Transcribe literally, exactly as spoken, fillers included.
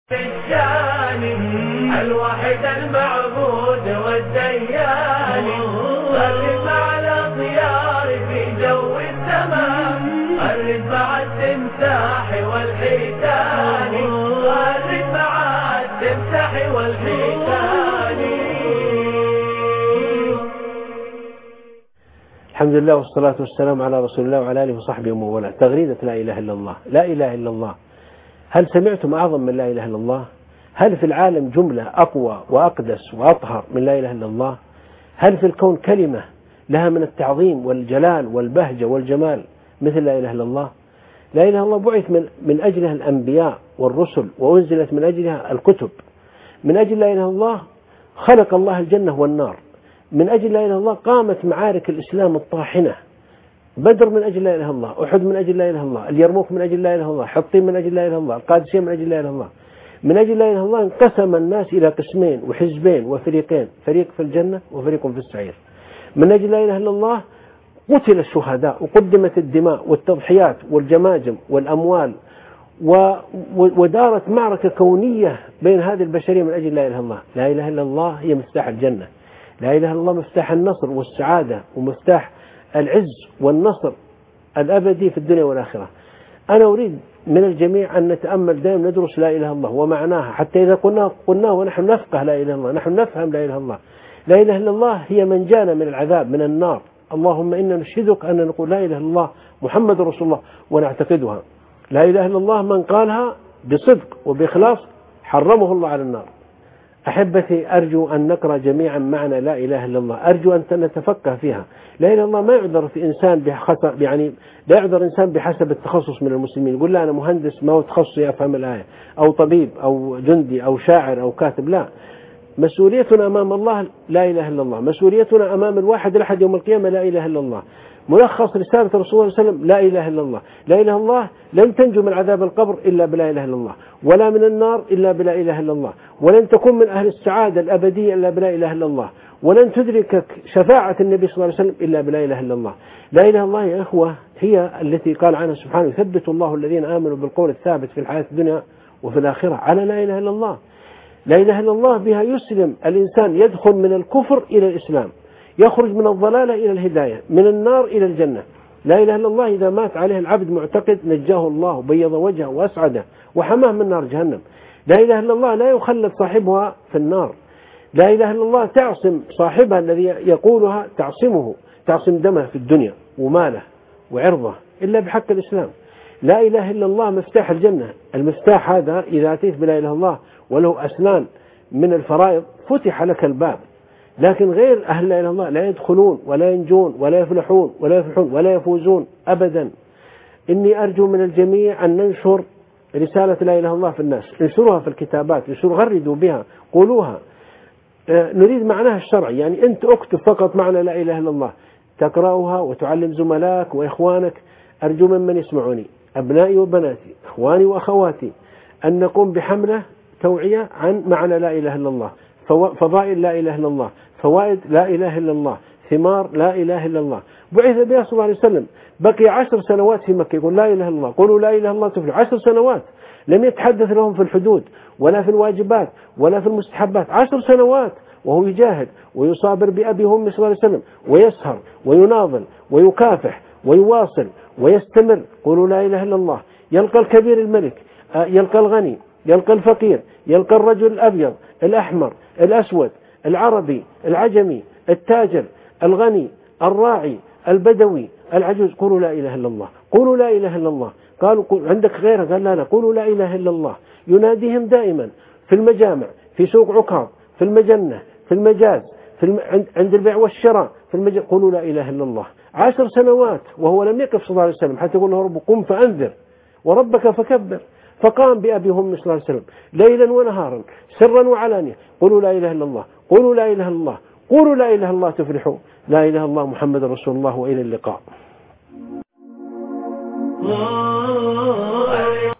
الواحد المعبود والديان قرب مع الأطيار في جو السماء، قرب مع التمساح والحيتان، قرب مع التمساح والحيتان. الحمد لله والصلاة والسلام على رسول الله وعلى آله وصحبه ومن والاه. تغريدة لا إله إلا الله. لا إله إلا الله، هل سمعتم أعظم من لا إله إلا الله؟ هل في العالم جملة أقوى وأقدس وأطهر من لا إله إلا الله؟ هل في الكون كلمة لها من التعظيم والجلال والبهجة والجمال مثل لا إله إلا الله؟ لا إله إلا الله بعث من, من أجلها الأنبياء والرسل، وأنزلت من أجلها الكتب. من أجل لا إله إلا الله خلق الله الجنة والنار. من أجل لا إله إلا الله قامت معارك الإسلام الطاحنة. بدر من أجل لا إله إلا الله، أحد من أجل لا إله إلا الله، اليرموك من أجل لا إله إلا الله، حطين من أجل لا إله إلا الله، القادسية من أجل لا إله إلا الله. من أجل لا إله إلا الله انقسم الناس إلى قسمين وحزبين وفريقين، فريق في الجنة وفريق في السعير. من أجل لا إله إلا الله قتل الشهداء وقدمت الدماء والتضحيات والجماجم والأموال، ودارت معركة كونية بين هذه البشرية من أجل لا إله إلا الله. لا إله إلا الله هي مفتاح الجنة. لا إله إلا الله مفتاح النصر والسعادة ومفتاح العز والنصر الأبدي في الدنيا والآخرة. أنا أريد من الجميع أن نتأمل دائما، ندرس لا إله إلا الله ومعناها، حتى إذا قلنا قلنا ونحن نفقه لا إله إلا الله، نحن نفهم لا إله إلا الله. لا إله إلا الله هي من جانا من العذاب من النار. اللهم إنا نشهدك أن نقول لا إله إلا الله محمد رسول الله ونعتقدها. لا إله إلا الله من قالها بصدق وبإخلاص حرمه الله على النار. أحبتي، أرجو أن نقرأ جميعا معنى لا إله إلا الله، أرجو أن نتفقه فيها. لا إله إلا الله ما يعذر في إنسان بحسب، يعني لا يعذر إنسان بحسب التخصص من المسلمين، يقول لا أنا مهندس ما هو تخصصي أفهم الآية، أو طبيب أو جندي أو شاعر أو كاتب. لا، مسؤوليتنا أمام الله لا إله إلا الله، مسؤوليتنا أمام الواحد الأحد يوم القيامة لا إله إلا الله. ملخص رسالة الرسول صلى الله عليه وسلم لا إله إلا الله. لا إله إلا الله لن تنجو من عذاب القبر إلا بلا إله إلا الله، ولا من النار إلا بلا إله إلا الله، ولن تكون من أهل السعادة الأبدية إلا بلا إله إلا الله، ولن تدركك شفاعة النبي صلى الله عليه وسلم إلا بلا إله إلا الله. لا إله إلا الله يا إخوة هي التي قال عنها سبحانه يثبت الله الذين آمنوا بالقول الثابت في الحياة الدنيا وفي الآخرة على لا إله إلا الله. لا إله إلا الله بها يسلم الإنسان، يدخل من الكفر إلى الإسلام، يخرج من الضلالة إلى الهداية، من النار إلى الجنة. لا إله إلا الله إذا مات عليه العبد معتقد نجاه الله وبيض وجهه وأسعده وحماه من نار جهنم. لا إله إلا الله لا يخلد صاحبها في النار. لا إله إلا الله تعصم صاحبها الذي يقولها، تعصمه تعصم دمه في الدنيا وماله وعرضه إلا بحق الإسلام. لا إله إلا الله مفتاح الجنة. المفتاح هذا إذا أتيت بلا إله إلا الله وله أسنان من الفرائض فتح لك الباب، لكن غير أهل لا إله إلا الله لا يدخلون ولا ينجون ولا يفلحون ولا يفلحون ولا يفوزون أبدا. إني أرجو من الجميع أن ننشر رسالة لا إله إلا الله في الناس، انشروها في الكتابات، انشروا غردوا بها، قولوها. آه نريد معناها الشرعي، يعني أنت اكتب فقط معنى لا إله إلا الله تقرأها وتعلم زملائك وإخوانك. أرجو ممن يسمعوني أبنائي وبناتي إخواني وأخواتي أن نقوم بحملة توعية عن معنى لا إله إلا الله، فضائل لا إله إلا الله، فوائد لا إله إلا الله، ثمار لا إله إلا الله. بعث بها صلى الله عليه وسلم، بقي عشر سنوات في مكة يقول لا إله إلا الله، قولوا لا إله إلا الله تفلح. عشر سنوات لم يتحدث لهم في الحدود ولا في الواجبات ولا في المستحبات. عشر سنوات وهو يجاهد ويصابر بأبي وأمي صلى الله عليه وسلم، ويسهر ويناضل ويكافح ويواصل ويستمر. قولوا لا إله إلا الله. يلقى الكبير الملك، يلقى الغني، يلقى الفقير، يلقى الرجل الأبيض الأحمر الأسود العربي العجمي التاجر الغني الراعي البدوي العجوز. قولوا لا إله إلا الله، قولوا لا إله إلا الله. قالوا عندك غيرها؟ قال لا لا، قولوا لا إله إلا الله. يناديهم دائما في المجامع، في سوق عكاظ، في المجنة، في المجاز، في الم... عند البيع والشراء، في المج... قولوا لا إله إلا الله. عشر سنوات وهو لم يقف صلى الله عليه وسلم حتى يقول له رب قم فأنذر وربك فكبر، فقام بأبي وأمي صلى الله عليه وسلم ليلا ونهارا سرا وعلانية. قولوا لا إله إلا الله، قولوا لا إله إلا الله، قولوا لا إله إلا الله تفلحوا. لا إله إلا الله محمد رسول الله، وإلى اللقاء.